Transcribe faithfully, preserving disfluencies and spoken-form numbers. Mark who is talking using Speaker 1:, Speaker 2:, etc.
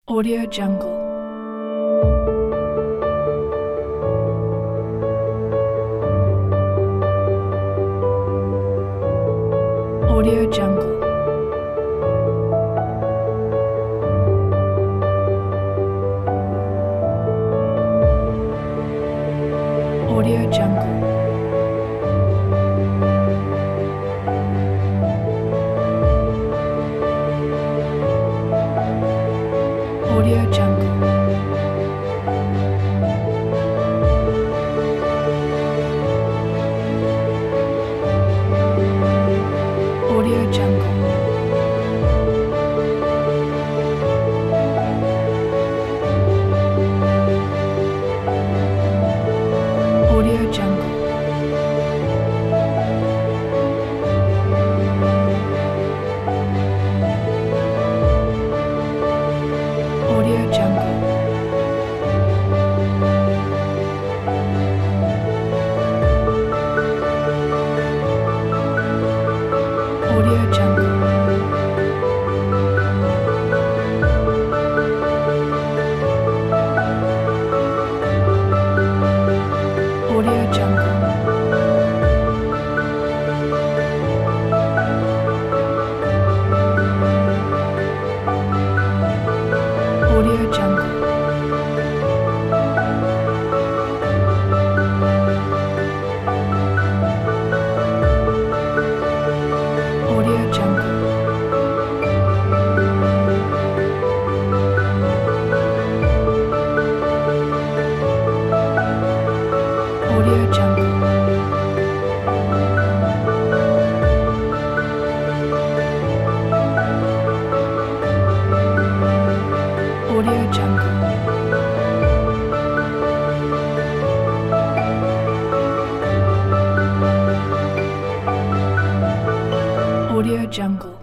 Speaker 1: Audio Jungle. Audio Jungle. Audio Jungle. Audio Jungle. Audio Jungle. Audio Jungle. Audio Jungle. Audio Jungle. Audio Jungle. Audio Jungle. Audio Jungle. Audio Jungle. Audio Jungle. Audio Jungle.